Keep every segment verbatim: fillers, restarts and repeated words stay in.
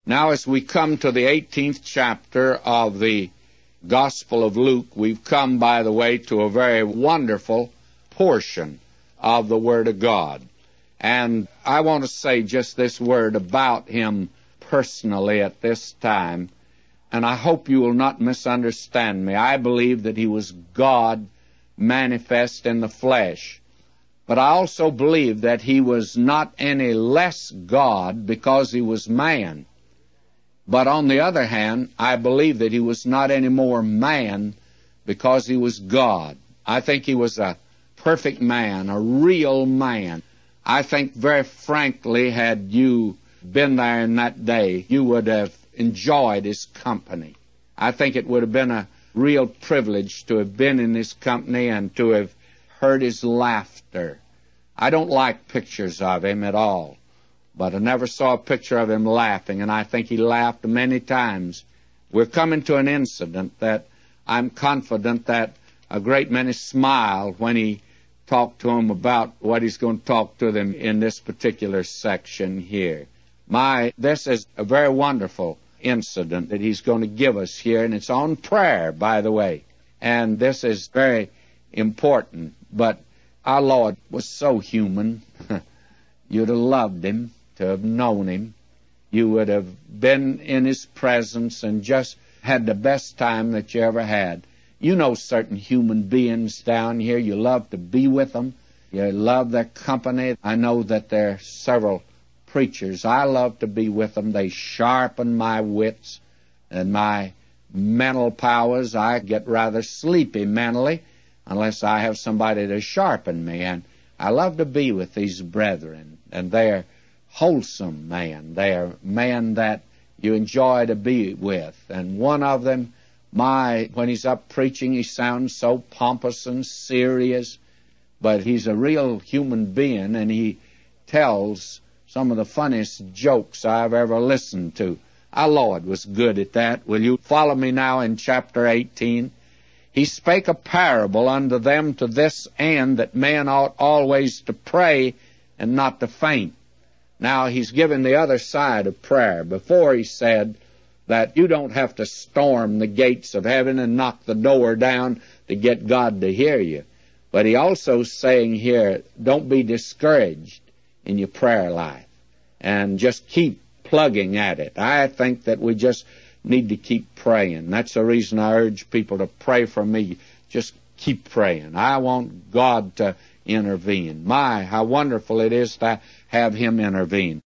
Now, as we come to the eighteenth chapter of the Gospel of Luke, we've come, by the way, to a very wonderful portion of the Word of God. And I want to say just this word about him personally at this time, and I hope you will not misunderstand me. I believe that he was God manifest in the flesh, but I also believe that he was not any less God because he was man. But on the other hand, I believe that he was not any more man because he was God. I think he was a perfect man, a real man. I think, very frankly, had you been there in that day, you would have enjoyed his company. I think it would have been a real privilege to have been in his company and to have heard his laughter. I don't like pictures of him at all, but I never saw a picture of him laughing, and I think he laughed many times. We're coming to an incident that I'm confident that a great many smiled when he talked to them about what he's going to talk to them in this particular section here. My, this is a very wonderful incident that he's going to give us here, and it's on prayer, by the way. And this is very important, but our Lord was so human. You'd have loved him, to have known him. You would have been in his presence and just had the best time that you ever had. You know certain human beings down here. You love to be with them. You love their company. I know that there are several preachers. I love to be with them. They sharpen my wits and my mental powers. I get rather sleepy mentally unless I have somebody to sharpen me. And I love to be with these brethren. And they're wholesome men. They're men that you enjoy to be with. And one of them, my, when he's up preaching, he sounds so pompous and serious, but he's a real human being, and he tells some of the funniest jokes I've ever listened to. Our Lord was good at that. Will you follow me now in chapter eighteen? He spake a parable unto them to this end, that men ought always to pray and not to faint. Now, he's given the other side of prayer. Before he said that you don't have to storm the gates of heaven and knock the door down to get God to hear you. But he also saying here, don't be discouraged in your prayer life, and just keep plugging at it. I think that we just need to keep praying. That's the reason I urge people to pray for me. Just keep praying. I want God to intervene. My, how wonderful it is to have him intervene.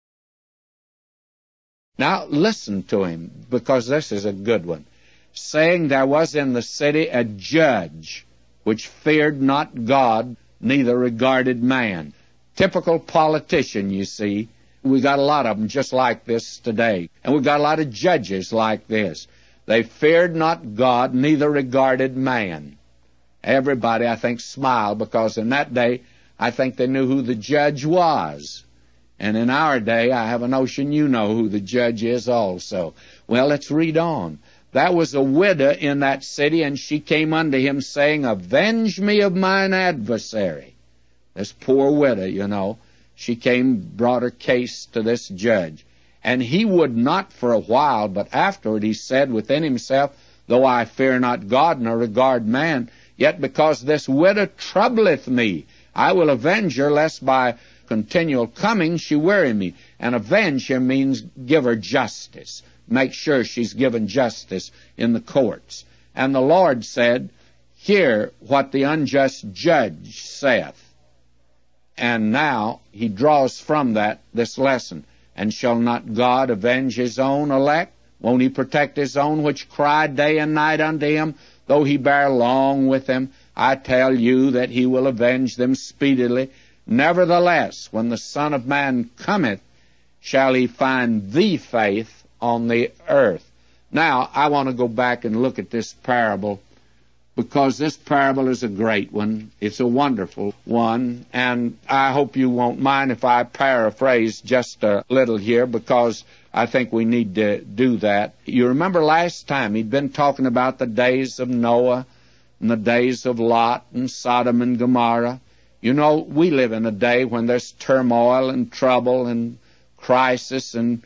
Now, listen to him, because this is a good one. Saying, there was in the city a judge, which feared not God, neither regarded man. Typical politician, you see. We got a lot of them just like this today. And we got a lot of judges like this. They feared not God, neither regarded man. Everybody, I think, smiled, because in that day, I think they knew who the judge was. And in our day, I have a notion you know who the judge is also. Well, let's read on. There was a widow in that city, and she came unto him, saying, avenge me of mine adversary. This poor widow, you know, she came, brought her case to this judge. And he would not for a while, but afterward he said within himself, though I fear not God, nor regard man, yet because this widow troubleth me, I will avenge her, lest by continual coming she weary me. And avenge here means give her justice. Make sure she's given justice in the courts. And the Lord said, hear what the unjust judge saith. And now he draws from that this lesson. And shall not God avenge his own elect? Won't he protect his own which cry day and night unto him, though he bear long with them? I tell you that he will avenge them speedily. Nevertheless, when the Son of Man cometh, shall he find the faith on the earth. Now, I want to go back and look at this parable, because this parable is a great one. It's a wonderful one, and I hope you won't mind if I paraphrase just a little here, because I think we need to do that. You remember last time he'd been talking about the days of Noah and the days of Lot and Sodom and Gomorrah. You know, we live in a day when there's turmoil and trouble and crisis and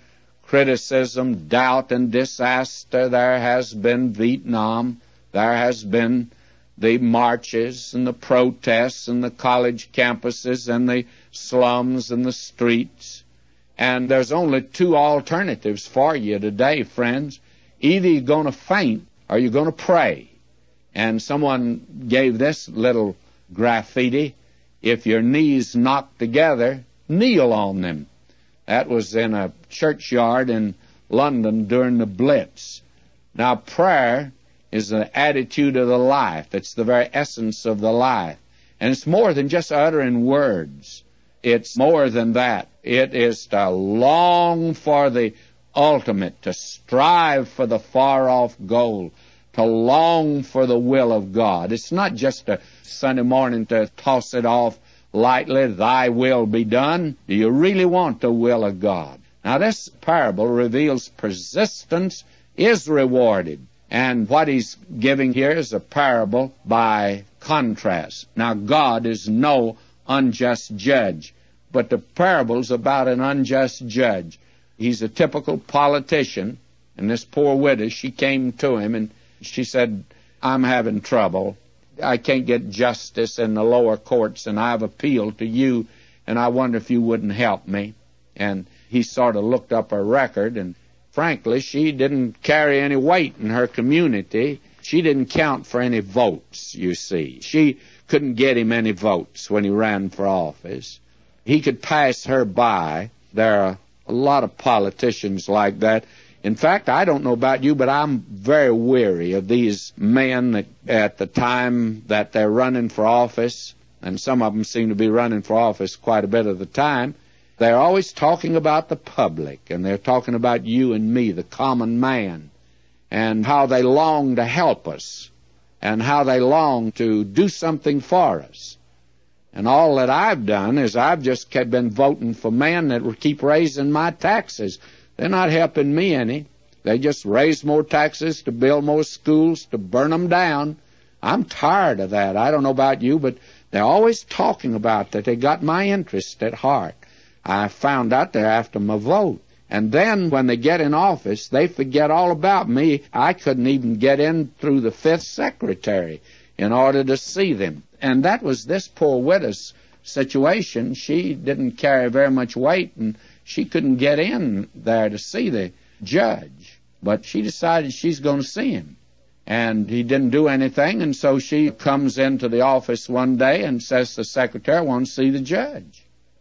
criticism, doubt, and disaster. There has been Vietnam. There has been the marches and the protests and the college campuses and the slums and the streets. And there's only two alternatives for you today, friends. Either you're going to faint or you're going to pray. And someone gave this little graffiti: if your knees knock together, kneel on them. That was in a churchyard in London during the Blitz. Now, prayer is the attitude of the life. It's the very essence of the life. And it's more than just uttering words. It's more than that. It is to long for the ultimate, to strive for the far-off goal, to long for the will of God. It's not just a Sunday morning to toss it off lightly, thy will be done. Do you really want the will of God? Now, this parable reveals persistence is rewarded. And what he's giving here is a parable by contrast. Now, God is no unjust judge, but the parable's about an unjust judge. He's a typical politician, and this poor widow, she came to him and she said, I'm having trouble. I can't get justice in the lower courts, and I've appealed to you, and I wonder if you wouldn't help me. And he sort of looked up her record, and frankly, she didn't carry any weight in her community. She didn't count for any votes, you see. She couldn't get him any votes when he ran for office. He could pass her by. There are a lot of politicians like that. In fact, I don't know about you, but I'm very weary of these men that at the time that they're running for office, and some of them seem to be running for office quite a bit of the time, they're always talking about the public, and they're talking about you and me, the common man, and how they long to help us, and how they long to do something for us. And all that I've done is I've just kept been voting for men that will keep raising my taxes. They're not helping me any. They just raise more taxes to build more schools, to burn them down. I'm tired of that. I don't know about you, but they're always talking about that. They got my interest at heart. I found out they're after my vote. And then when they get in office, they forget all about me. I couldn't even get in through the fifth secretary in order to see them. And that was this poor widow's situation. She didn't carry very much weight, and she couldn't get in there to see the judge. But she decided she's going to see him. And he didn't do anything, and so she comes into the office one day and says to the secretary, I want to see the judge.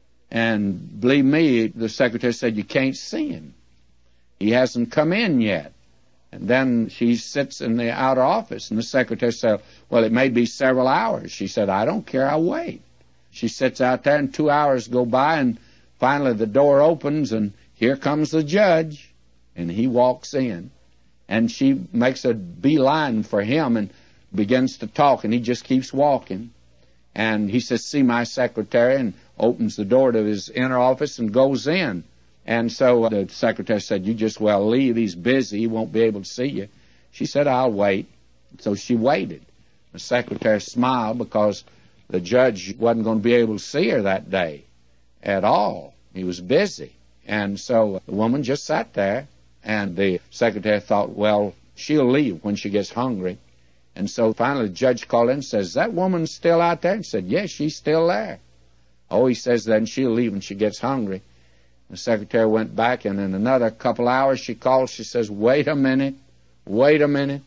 And believe me, the secretary said, you can't see him. He hasn't come in yet. And then she sits in the outer office, and the secretary said, well, it may be several hours. She said, I don't care, I'll wait. She sits out there, and two hours go by, and finally the door opens, and here comes the judge. And he walks in, and she makes a beeline for him and begins to talk, and he just keeps walking. And he says, see my secretary, and opens the door to his inner office and goes in. And so the secretary said, you just well leave. He's busy. He won't be able to see you. She said, I'll wait. So she waited. The secretary smiled because the judge wasn't going to be able to see her that day at all. He was busy. And so the woman just sat there, and the secretary thought, well, she'll leave when she gets hungry. And so finally the judge called in and says, is that woman still out there? And said, yes, she's still there. Oh, he says, then she'll leave when she gets hungry. The secretary went back, and in another couple hours she called. She says, wait a minute, wait a minute.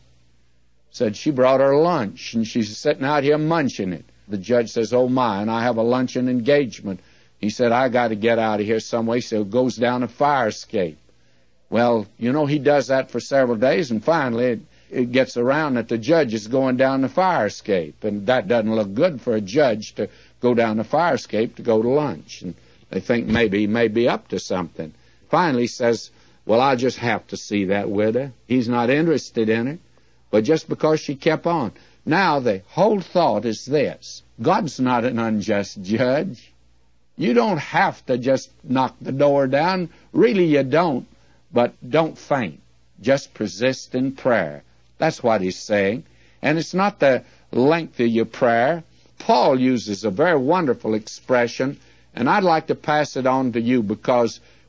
Said she brought her lunch, and she's sitting out here munching it. The judge says, oh, my, and I have a luncheon engagement. He said, I got to get out of here some way, so it goes down a fire escape. Well, you know, he does that for several days, and finally it, it gets around that the judge is going down the fire escape, and that doesn't look good for a judge to go down the fire escape to go to lunch. And they think maybe he may be up to something. Finally he says, well, I'll just have to see that widow. He's not interested in her, but just because she kept on. Now the whole thought is this. God's not an unjust judge. You don't have to just knock the door down. Really, you don't. But don't faint. Just persist in prayer. That's what he's saying. And it's not the length of your prayer. Paul uses a very wonderful expression, and I'd like to pass it on to you because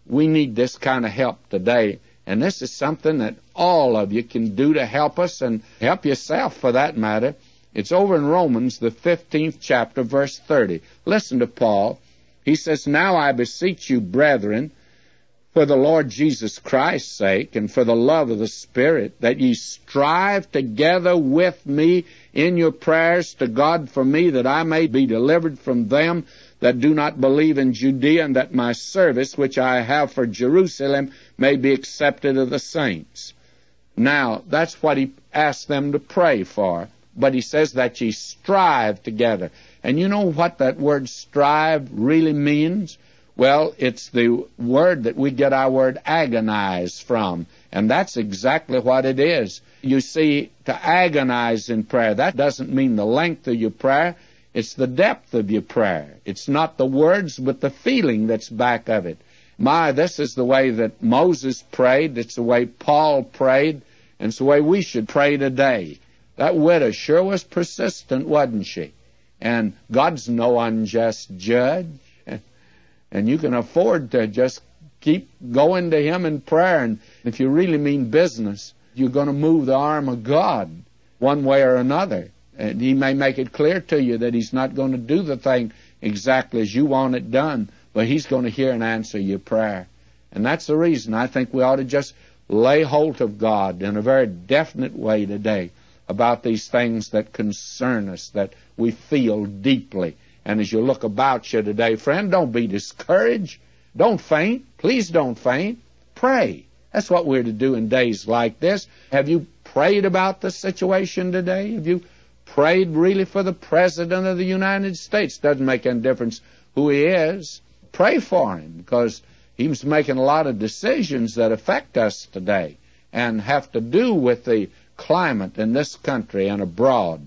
We need this kind of help today. And this is something that all of you can do to help us and help yourself for that matter. It's over in Romans, the fifteenth chapter, verse thirty. Listen to Paul. He says, "Now I beseech you, brethren, for the Lord Jesus Christ's sake and for the love of the Spirit, that ye strive together with me in your prayers to God for me, that I may be delivered from them that do not believe in Judea, and that my service, which I have for Jerusalem, may be accepted of the saints." Now, that's what he asked them to pray for. But he says that ye strive together. And you know what that word strive really means? Well, it's the word that we get our word agonize from. And that's exactly what it is. You see, to agonize in prayer, that doesn't mean the length of your prayer. It's the depth of your prayer. It's not the words, but the feeling that's back of it. My, this is the way that Moses prayed. It's the way Paul prayed. And it's the way we should pray today. That widow sure was persistent, wasn't she? And God's no unjust judge. And you can afford to just keep going to Him in prayer. And if you really mean business, you're going to move the arm of God one way or another. And He may make it clear to you that He's not going to do the thing exactly as you want it done, but He's going to hear and answer your prayer. And that's the reason I think we ought to just lay hold of God in a very definite way today about these things that concern us, that we feel deeply. And as you look about you today, friend, don't be discouraged. Don't faint. Please don't faint. Pray. That's what we're to do in days like this. Have you prayed about the situation today? Have you prayed really for the President of the United States? Doesn't make any difference who he is. Pray for him, because he's making a lot of decisions that affect us today and have to do with the climate in this country and abroad.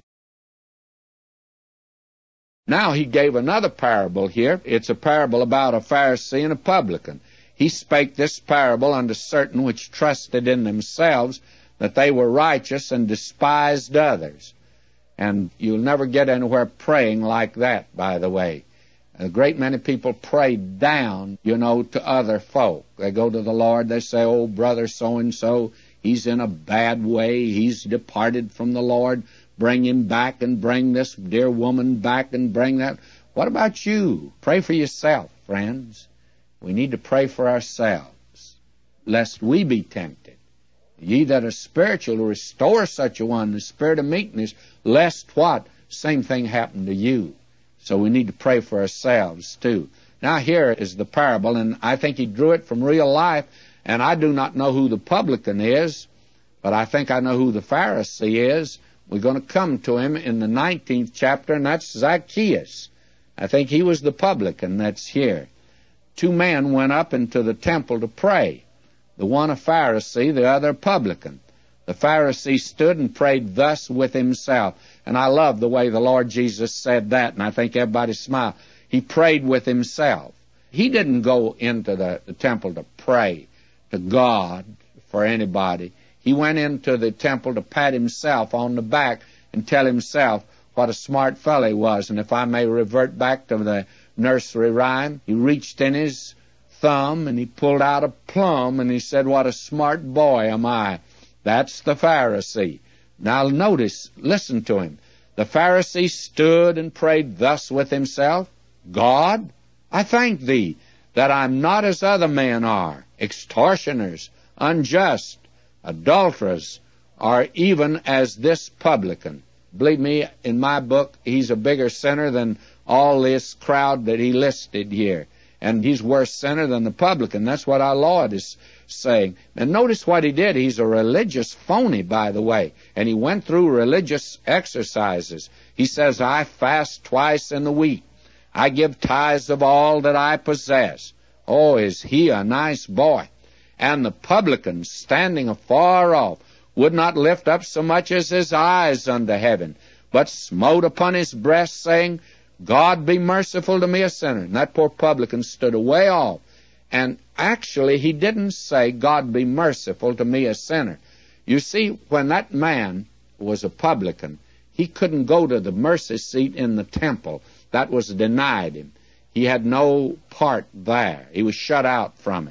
Now he gave another parable here. It's a parable about a Pharisee and a publican. He spake this parable unto certain which trusted in themselves that they were righteous and despised others. And you'll never get anywhere praying like that, by the way. A great many people pray down, you know, to other folk. They go to the Lord, they say, "Oh, brother so-and-so, he's in a bad way. He's departed from the Lord. Bring him back, and bring this dear woman back, and bring that." What about you? Pray for yourself, friends. We need to pray for ourselves, lest we be tempted. Ye that are spiritual, restore such a one, the spirit of meekness, lest what? Same thing happen to you. So we need to pray for ourselves, too. Now here is the parable, and I think he drew it from real life, and I do not know who the publican is, but I think I know who the Pharisee is. We're going to come to him in the nineteenth chapter, and that's Zacchaeus. I think he was the publican that's here. Two men went up into the temple to pray. The one a Pharisee, the other a publican. The Pharisee stood and prayed thus with himself. And I love the way the Lord Jesus said that, and I think everybody smiled. He prayed with himself. He didn't go into the, the temple to pray to God for anybody. He went into the temple to pat himself on the back and tell himself what a smart fellow he was. And if I may revert back to the nursery rhyme, he reached in his thumb and he pulled out a plum and he said, "What a smart boy am I." That's the Pharisee. Now notice, listen to him. The Pharisee stood and prayed thus with himself, "God, I thank thee that I'm not as other men are, extortioners, unjust, adulterers, or even as this publican." Believe me, in my book, he's a bigger sinner than all this crowd that he listed here. And he's worse sinner than the publican. That's what our Lord is saying. And notice what he did. He's a religious phony, by the way. And he went through religious exercises. He says, "I fast twice in the week. I give tithes of all that I possess." Oh, is he a nice boy? And the publican, standing afar off, would not lift up so much as his eyes unto heaven, but smote upon his breast, saying, "God be merciful to me, a sinner." And that poor publican stood away off. And actually, he didn't say, "God be merciful to me, a sinner." You see, when that man was a publican, he couldn't go to the mercy seat in the temple. That was denied him. He had no part there. He was shut out from it.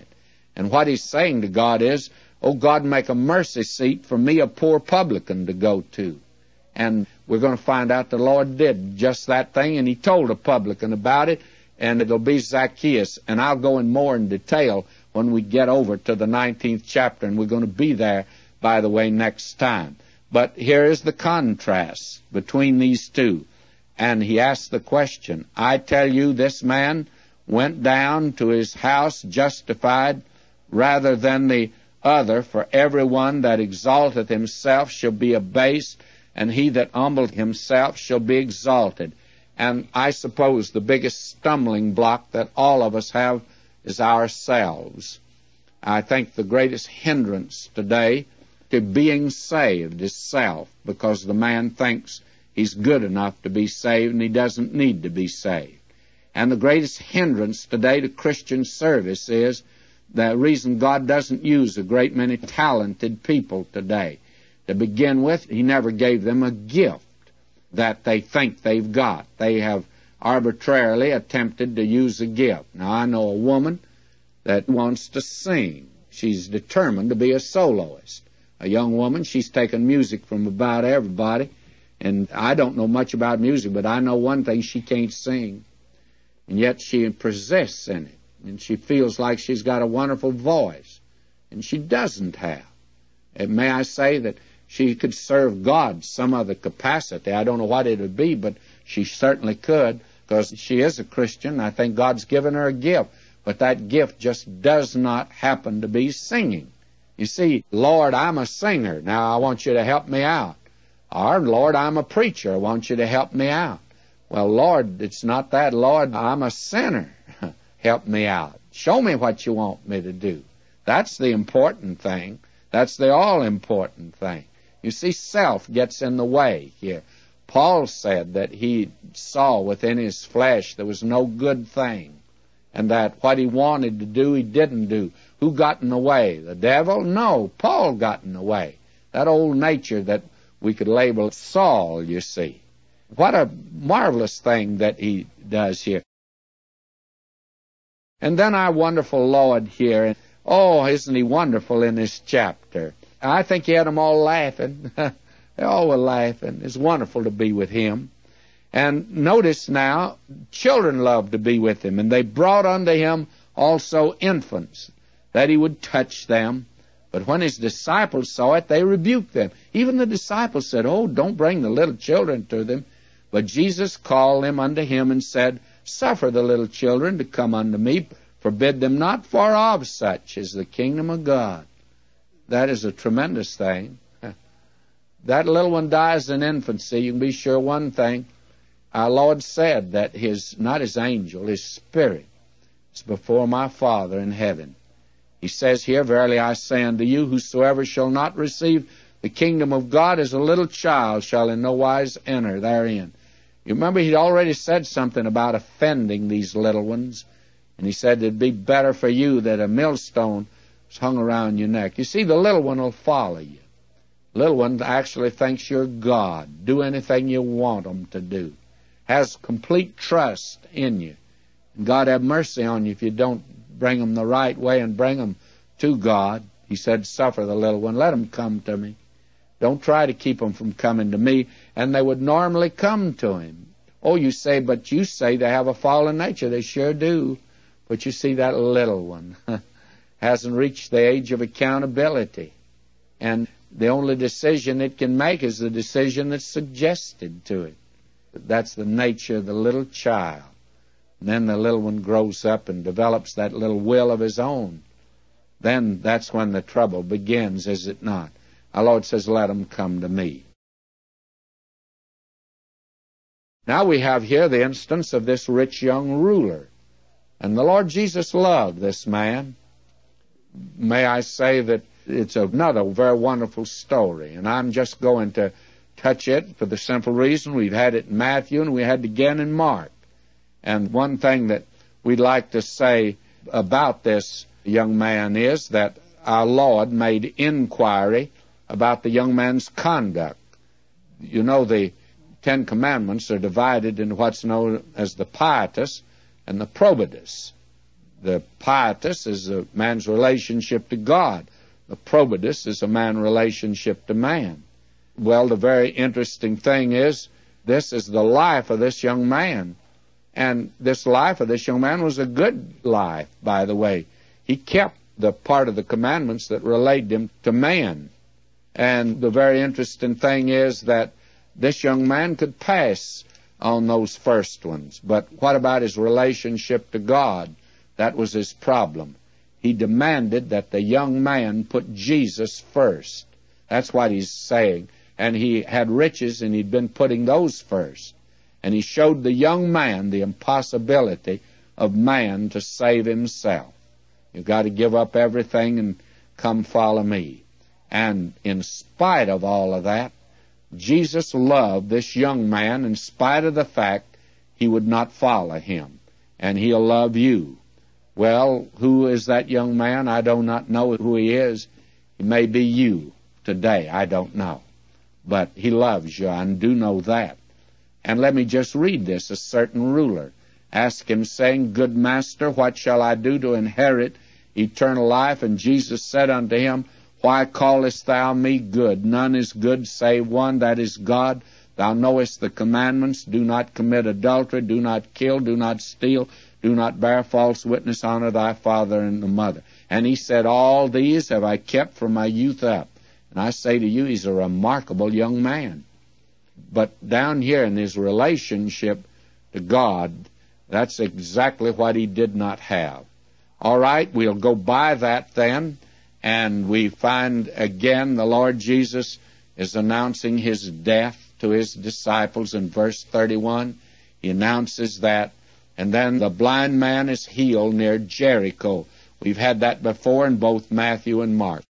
And what he's saying to God is, oh, God, make a mercy seat for me, a poor publican, to go to. And we're going to find out the Lord did just that thing, and he told a publican about it, and it'll be Zacchaeus. And I'll go in more in detail when we get over to the nineteenth chapter, and we're going to be there, by the way, next time. But here is the contrast between these two. And he asked the question, I tell you, this man went down to his house justified rather than the other, for everyone that exalteth himself shall be abased, and he that humbleth himself shall be exalted. And I suppose the biggest stumbling block that all of us have is ourselves. I think the greatest hindrance today to being saved is self, because the man thinks he's good enough to be saved and he doesn't need to be saved. And the greatest hindrance today to Christian service is the reason God doesn't use a great many talented people today. To begin with, he never gave them a gift that they think they've got. They have arbitrarily attempted to use a gift. Now, I know a woman that wants to sing. She's determined to be a soloist. A young woman, she's taken music from about everybody, and I don't know much about music, but I know one thing, she can't sing. And yet she persists in it, and she feels like she's got a wonderful voice, and she doesn't have. And may I say that she could serve God some other capacity. I don't know what it would be, but she certainly could, because she is a Christian. I think God's given her a gift, but that gift just does not happen to be singing. You see, Lord, I'm a singer. Now I want you to help me out. Or, Lord, I'm a preacher. I want you to help me out. Well, Lord, it's not that. Lord, I'm a sinner. Help me out. Show me what you want me to do. That's the important thing. That's the all-important thing. You see, self gets in the way here. Paul said that he saw within his flesh there was no good thing, and that what he wanted to do, he didn't do. Who got in the way? The devil? No, Paul got in the way. That old nature that we could label Saul, you see. What a marvelous thing that he does here. And then our wonderful Lord here, oh, isn't he wonderful in this chapter? I think he had them all laughing. They all were laughing. It's wonderful to be with him. And notice now, children loved to be with him, and they brought unto him also infants, that he would touch them. But when his disciples saw it, they rebuked them. Even the disciples said, oh, don't bring the little children to them. But Jesus called them unto him and said, suffer the little children to come unto me, forbid them not, for of such is the kingdom of God. That is a tremendous thing. That little one dies in infancy. You can be sure one thing. Our Lord said that his, not his angel, his spirit is before my Father in heaven. He says here, verily I say unto you, whosoever shall not receive the kingdom of God as a little child shall in no wise enter therein. You remember he'd already said something about offending these little ones. And he said it'd be better for you that a millstone was hung around your neck. You see, the little one will follow you. The little one actually thinks you're God. Do anything you want them to do. Has complete trust in you. And God have mercy on you if you don't bring them the right way and bring them to God. He said, suffer the little one. Let them come to me. Don't try to keep them from coming to me. And they would normally come to him. Oh, you say, but you say they have a fallen nature. They sure do. But you see, that little one hasn't reached the age of accountability. And the only decision it can make is the decision that's suggested to it. That's the nature of the little child. And then the little one grows up and develops that little will of his own. Then that's when the trouble begins, is it not? Our Lord says, let them come to me. Now we have here the instance of this rich young ruler. And the Lord Jesus loved this man. May I say that it's another very wonderful story. And I'm just going to touch it for the simple reason we've had it in Matthew and we had it again in Mark. And one thing that we'd like to say about this young man is that our Lord made inquiry about the young man's conduct. You know, the Ten Commandments are divided into what's known as the pietas and the probatus. The pietas is a man's relationship to God. The probatus is a man's relationship to man. Well, the very interesting thing is, this is the life of this young man. And this life of this young man was a good life, by the way. He kept the part of the commandments that related him to man. And the very interesting thing is that this young man could pass on those first ones. But what about his relationship to God? That was his problem. He demanded that the young man put Jesus first. That's what he's saying. And he had riches, and he'd been putting those first. And he showed the young man the impossibility of man to save himself. You've got to give up everything and come follow me. And in spite of all of that, Jesus loved this young man in spite of the fact he would not follow him. And he'll love you. Well, who is that young man? I do not know who he is. He may be you today. I don't know. But he loves you. I do know that. And let me just read this. A certain ruler asked him, saying, Good master, what shall I do to inherit eternal life? And Jesus said unto him, Why callest thou me good? None is good save one, that is God. Thou knowest the commandments. Do not commit adultery. Do not kill. Do not steal. Do not bear false witness. Honor thy father and the mother. And he said, All these have I kept from my youth up. And I say to you, he's a remarkable young man. But down here in his relationship to God, that's exactly what he did not have. All right, we'll go by that then, and we find again the Lord Jesus is announcing his death to his disciples in verse thirty-one. He announces that, and then the blind man is healed near Jericho. We've had that before in both Matthew and Mark.